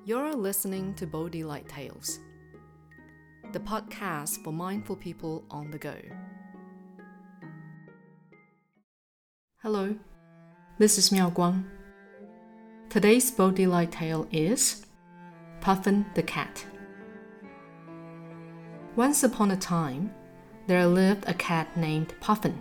You're listening to Bodhi Light Tales, the podcast for mindful people on the go. Hello, this is Miao Guang. Today's Bodhi Light Tale is Puffin the Cat. Once upon a time, there lived a cat named Puffin.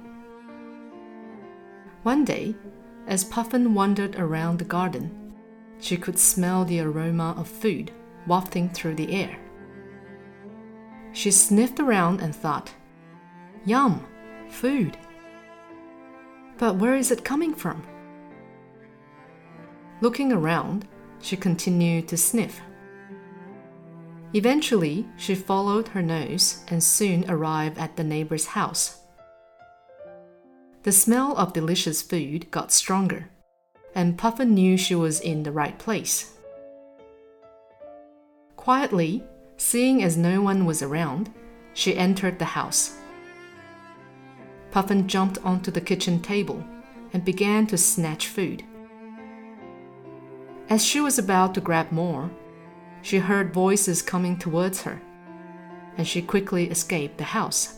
One day, as Puffin wandered around the garden, she could smell the aroma of food wafting through the air. She sniffed around and thought, "Yum, food. But where is it coming from?" Looking around, she continued to sniff. Eventually, she followed her nose and soon arrived at the neighbor's house. The smell of delicious food got stronger, and Puffin knew she was in the right place. Quietly, seeing as no one was around, she entered the house. Puffin jumped onto the kitchen table and began to snatch food. As she was about to grab more, she heard voices coming towards her, and she quickly escaped the house.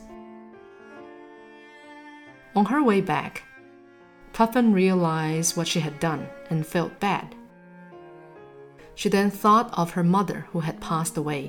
On her way back, Puffin realized what she had done and felt bad. She then thought of her mother who had passed away.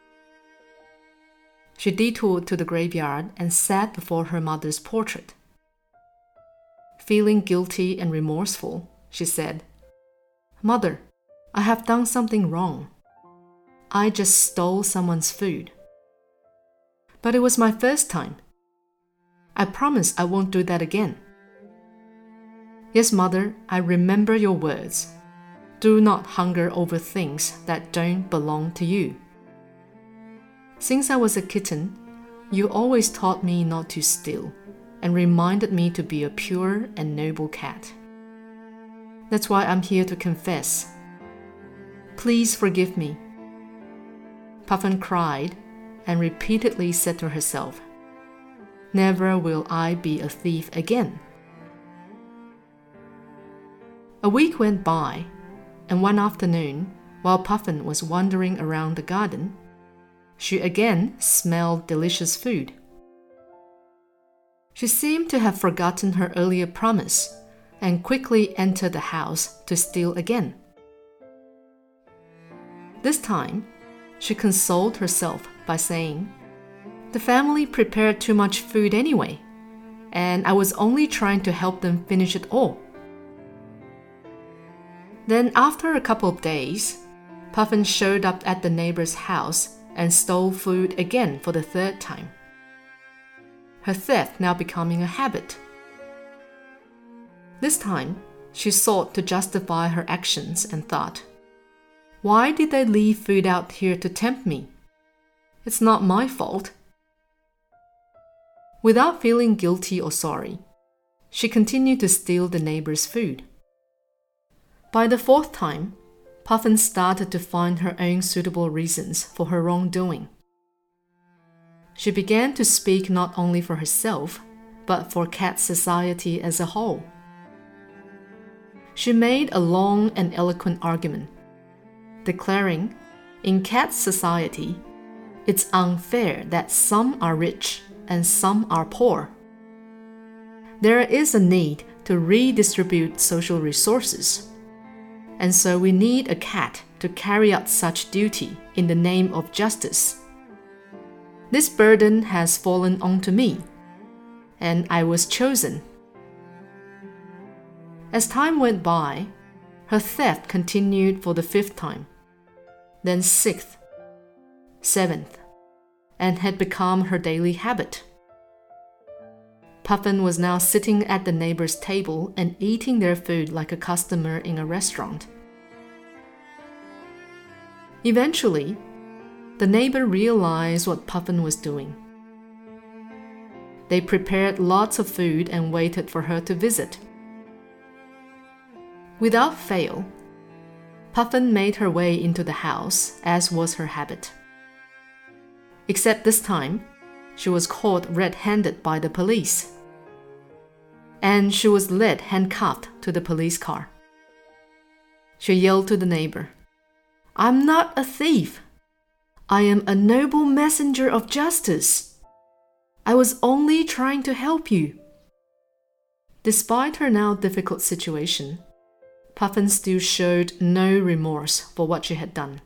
She detoured to the graveyard and sat before her mother's portrait. Feeling guilty and remorseful, she said, "Mother, I have done something wrong. I just stole someone's food. But it was my first time. I promise I won't do that again. Yes, Mother, I remember your words. Do not hunger over things that don't belong to you. Since I was a kitten, you always taught me not to steal and reminded me to be a pure and noble cat. That's why I'm here to confess. Please forgive me." Puffin cried and repeatedly said to herself, "Never will I be a thief again." A week went by, and one afternoon, while Puffin was wandering around the garden, she again smelled delicious food. She seemed to have forgotten her earlier promise and quickly entered the house to steal again. This time, she consoled herself by saying, "The family prepared too much food anyway, and I was only trying to help them finish it all." Then after a couple of days, Puffin showed up at the neighbor's house and stole food again for the third time. Her theft now becoming a habit. This time, she sought to justify her actions and thought, "Why did they leave food out here to tempt me? It's not my fault." Without feeling guilty or sorry, she continued to steal the neighbor's food. By the fourth time, Puffin started to find her own suitable reasons for her wrongdoing. She began to speak not only for herself, but for cat society as a whole. She made a long and eloquent argument, declaring, in cat society, it's unfair that some are rich and some are poor. There is a need to redistribute social resources, and so we need a cat to carry out such duty in the name of justice. This burden has fallen onto me, and I was chosen. As time went by, her theft continued for the fifth time, then sixth, seventh, and had become her daily habit. Puffin was now sitting at the neighbor's table and eating their food like a customer in a restaurant. Eventually, the neighbor realized what Puffin was doing. They prepared lots of food and waited for her to visit. Without fail, Puffin made her way into the house, as was her habit. Except this time, she was caught red-handed by the police, and she was led handcuffed to the police car. She yelled to the neighbor, I'm not a thief. I am a noble messenger of justice. I was only trying to help you." Despite her now difficult situation, Puffin still showed no remorse for what she had done.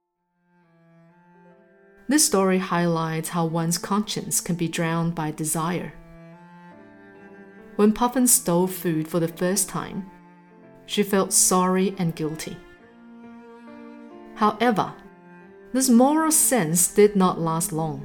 This story highlights how one's conscience can be drowned by desire. When Puffin stole food for the first time, she felt sorry and guilty. However, this moral sense did not last long.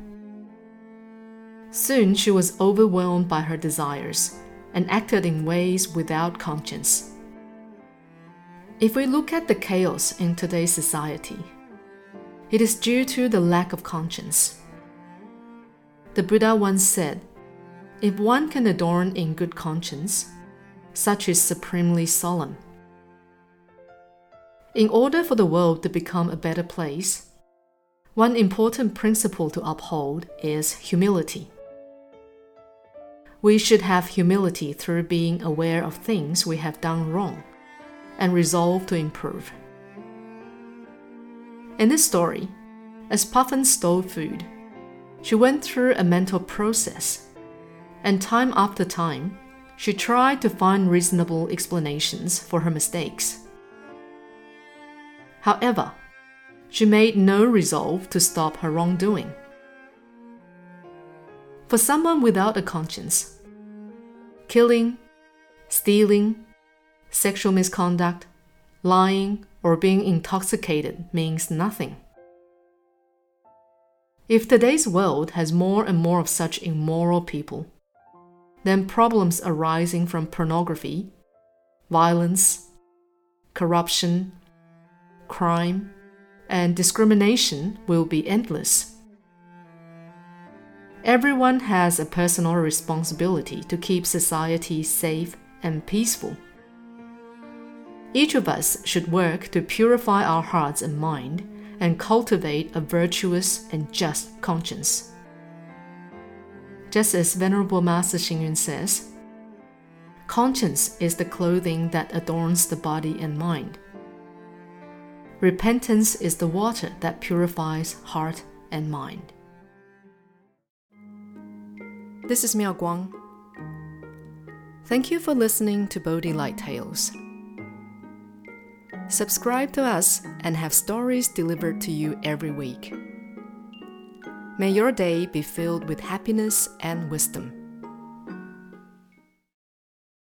Soon she was overwhelmed by her desires and acted in ways without conscience. If we look at the chaos in today's society, it is due to the lack of conscience. The Buddha once said, "If one can adorn in good conscience, such is supremely solemn." In order for the world to become a better place, one important principle to uphold is humility. We should have humility through being aware of things we have done wrong and resolve to improve. In this story, as Puffin stole food, she went through a mental process, and time after time, she tried to find reasonable explanations for her mistakes. However, she made no resolve to stop her wrongdoing. For someone without a conscience, killing, stealing, sexual misconduct, lying, or being intoxicated means nothing. If today's world has more and more of such immoral people, then problems arising from pornography, violence, corruption, crime, and discrimination will be endless. Everyone has a personal responsibility to keep society safe and peaceful. Each of us should work to purify our hearts and mind and cultivate a virtuous and just conscience. Just as Venerable Master Xing Yun says, "Conscience is the clothing that adorns the body and mind. Repentance is the water that purifies heart and mind." This is Miao Guang. Thank you for listening to Bodhi Light Tales. Subscribe to us and have stories delivered to you every week. May your day be filled with happiness and wisdom.